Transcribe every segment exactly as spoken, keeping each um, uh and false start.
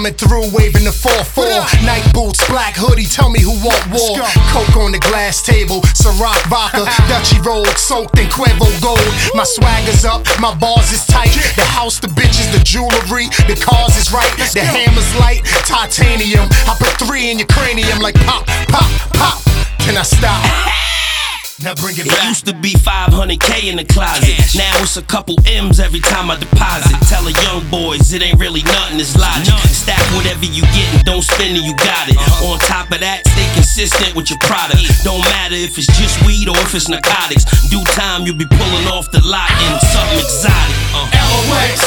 Coming through, waving the four four. Night boots, black hoodie, tell me who want war. Coke on the glass table, Ciroc vodka, Dutchy rolled, soaked in Cuervo gold. My swagger's up, my bars is tight. The house, the bitches, the jewelry, the cars is right. The hammer's light, titanium. I put three in your cranium like pop, pop, pop. Can I stop? Now bring it back. It used to be five hundred K in the closet. Cash. Now it's a couple M's every time I deposit. Tell the young boys it ain't really nothing, it's logic. None. Stack whatever you get and don't spend it, you got it. Uh-huh. On top of that, stay consistent with your product. Don't matter if it's just weed or if it's narcotics. Due time, you'll be pulling off the lot in something exotic. Uh. L O X,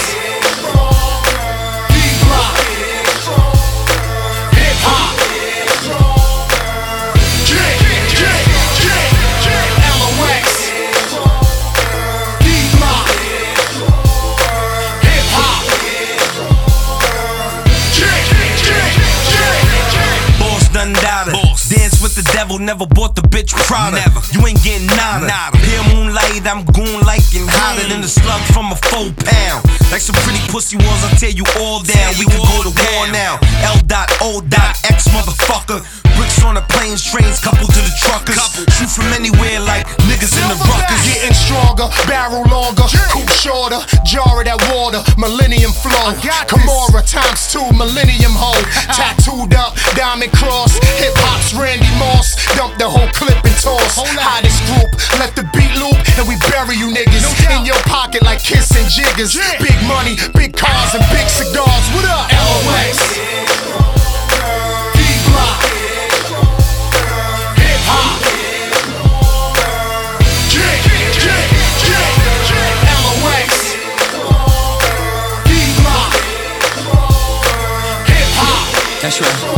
D-Block, hip-hop. Dance with the devil, never bought the bitch Prada. Never. You ain't getting nada. nada. Pale moonlight, I'm goon like and hotter mm. than a slug from a full pound. Like some pretty pussy walls, I'll tear you all down. We can go to war now. L dot O dot X motherfucker. Bricks on the planes, trains, couple to the truckers. Couple. Shoot from anywhere like niggas in the ruckers. Getting stronger, barrel longer, coupe shorter, jar of that water, millennium flow. Kimura times two, millennium hoe. Tattooed up, diamond cross, hip hop's Randy Moss. Dump the whole clip and toss. Hottest group, let the beat loop and we bury you niggas in your pocket like Kiss and Jiggers. Big money, big cars and big cigars. What up? L O X, D-Block, hip hop. L O X, D-Block, hip hop. That's right.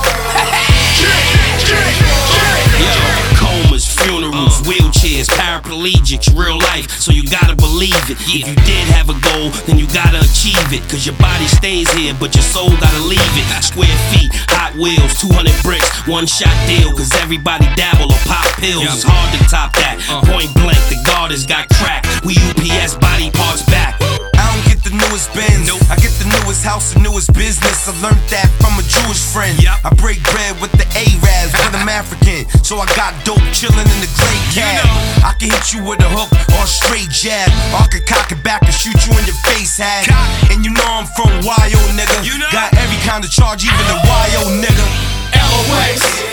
Funerals, wheelchairs, paraplegics, real life, so you gotta believe it. If you did have a goal, then you gotta achieve it. Cause your body stays here, but your soul gotta leave it. Square feet, Hot Wheels, two hundred bricks, one shot deal. Cause everybody dabble or pop pills. It's hard to top that. Point blank, the guard has got cracked. We U P S body parts back. I don't get the newest Benz, nope. I get the newest house and newest business. I learned that from a Jewish friend. Yep. I break bread with the Arabs, but I'm African, so I got dope chillin' in the great cab. You know. I can hit you with a hook or a straight jab. Or I can cock it back and shoot you in your face, hat. And you know I'm from Y O, nigga. You know. Got every kind of charge, even the Y O, nigga. L O X.